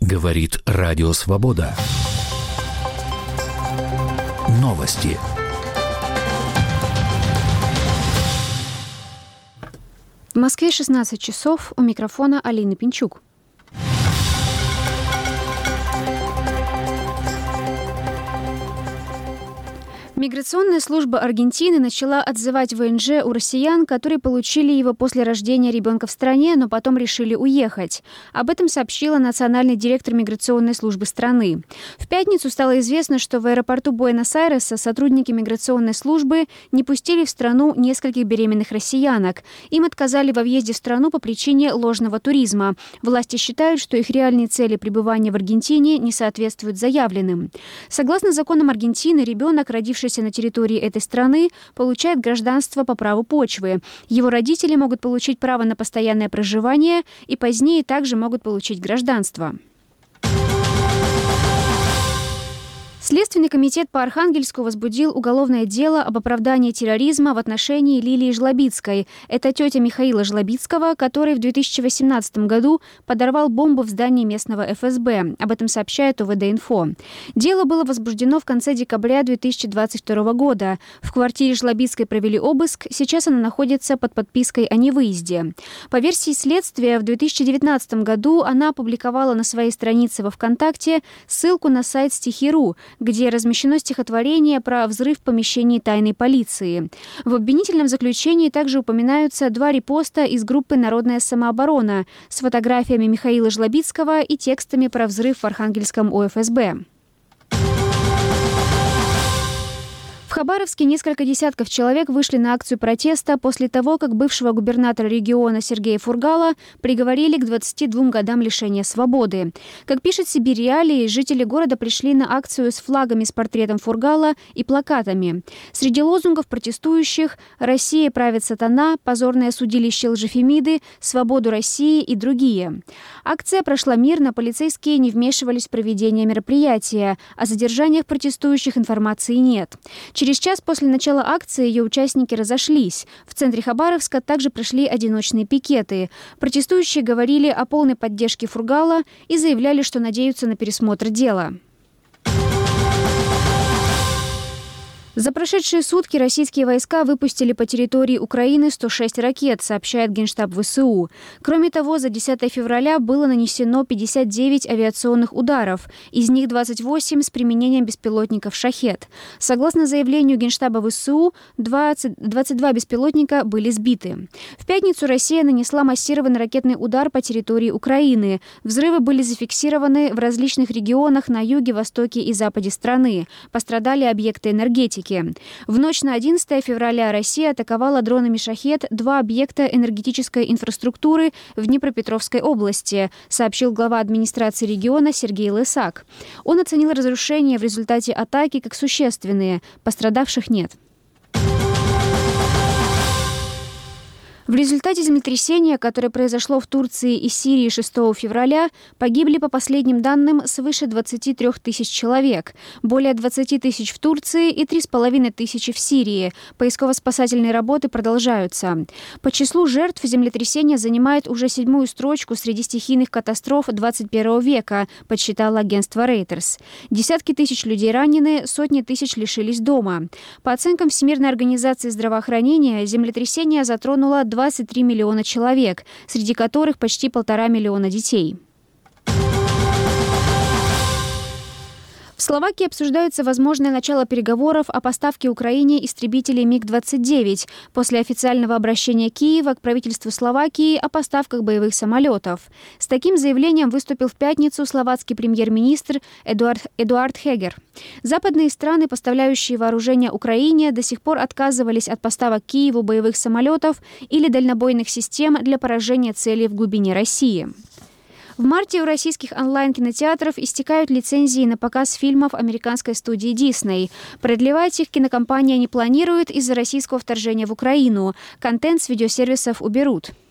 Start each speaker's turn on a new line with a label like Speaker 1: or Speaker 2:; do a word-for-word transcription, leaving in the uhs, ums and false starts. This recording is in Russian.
Speaker 1: Говорит Радио Свобода. Новости.
Speaker 2: В Москве шестнадцать часов. У микрофона Алина Пинчук. Миграционная служба Аргентины начала отзывать вэ эн жэ у россиян, которые получили его после рождения ребенка в стране, но потом решили уехать. Об этом сообщила национальный директор миграционной службы страны. В пятницу стало известно, что в аэропорту Буэнос-Айреса сотрудники миграционной службы не пустили в страну нескольких беременных россиянок. Им отказали во въезде в страну по причине ложного туризма. Власти считают, что их реальные цели пребывания в Аргентине не соответствуют заявленным. Согласно законам Аргентины, ребенок, родившийся на территории этой страны, получает гражданство по праву почвы. Его родители могут получить право на постоянное проживание и позднее также могут получить гражданство. Следственный комитет по Архангельску возбудил уголовное дело об оправдании терроризма в отношении Лилии Жлобицкой. Это тетя Михаила Жлобицкого, который в две тысячи восемнадцатом году подорвал бомбу в здании местного эф эс бэ. Об этом сообщает о вэ дэ инфо. Дело было возбуждено в конце декабря две тысячи двадцать второго года. В квартире Жлобицкой провели обыск. Сейчас она находится под подпиской о невыезде. По версии следствия, в две тысячи девятнадцатом году она опубликовала на своей странице во ВКонтакте ссылку на сайт стихи точка ру, где размещено стихотворение про взрыв в помещении тайной полиции. В обвинительном заключении также упоминаются два репоста из группы «Народная самооборона» с фотографиями Михаила Жлобицкого и текстами про взрыв в Архангельском о эф эс бэ. В Хабаровске несколько десятков человек вышли на акцию протеста после того, как бывшего губернатора региона Сергея Фургала приговорили к двадцати двум годам лишения свободы. Как пишет Сибирь Реалии, жители города пришли на акцию с флагами с портретом Фургала и плакатами. Среди лозунгов протестующих «Россия правит сатана», «Позорное судилище лжефемиды», «Свободу России» и другие. Акция прошла мирно, полицейские не вмешивались в проведение мероприятия. О задержаниях протестующих информации нет. Через час после начала акции ее участники разошлись. В центре Хабаровска также прошли одиночные пикеты. Протестующие говорили о полной поддержке Фургала и заявляли, что надеются на пересмотр дела. За прошедшие сутки российские войска выпустили по территории Украины сто шесть ракет, сообщает Генштаб вэ эс у. Кроме того, за десятое февраля было нанесено пятьдесят девять авиационных ударов, из них двадцать восемь с применением беспилотников «Шахед». Согласно заявлению Генштаба вэ эс у, двадцать, двадцать два беспилотника были сбиты. В пятницу Россия нанесла массированный ракетный удар по территории Украины. Взрывы были зафиксированы в различных регионах на юге, востоке и западе страны. Пострадали объекты энергетики. В ночь на одиннадцатое февраля Россия атаковала дронами «Шахед» два объекта энергетической инфраструктуры в Днепропетровской области, сообщил глава администрации региона Сергей Лысак. Он оценил разрушения в результате атаки как существенные. Пострадавших нет. В результате землетрясения, которое произошло в Турции и Сирии шестого февраля, погибли, по последним данным, свыше двадцати трёх тысяч человек, более двадцати тысяч в Турции и три с половиной тысячи в Сирии. Поисково-спасательные работы продолжаются. По числу жертв землетрясение занимает уже седьмую строчку среди стихийных катастроф двадцать первого века, подсчитало агентство Reuters. Десятки тысяч людей ранены, сотни тысяч лишились дома. По оценкам Всемирной организации здравоохранения, землетрясение затронуло двадцать три миллиона человек, среди которых почти полтора миллиона детей. В Словакии обсуждается возможное начало переговоров о поставке Украине истребителей миг двадцать девять после официального обращения Киева к правительству Словакии о поставках боевых самолетов. С таким заявлением выступил в пятницу словацкий премьер-министр Эдуард, Эдуард Хегер. Западные страны, поставляющие вооружение Украине, до сих пор отказывались от поставок Киеву боевых самолетов или дальнобойных систем для поражения целей в глубине России. В марте у российских онлайн-кинотеатров истекают лицензии на показ фильмов американской студии Disney. Продлевать их кинокомпания не планирует из-за российского вторжения в Украину. Контент с видеосервисов уберут.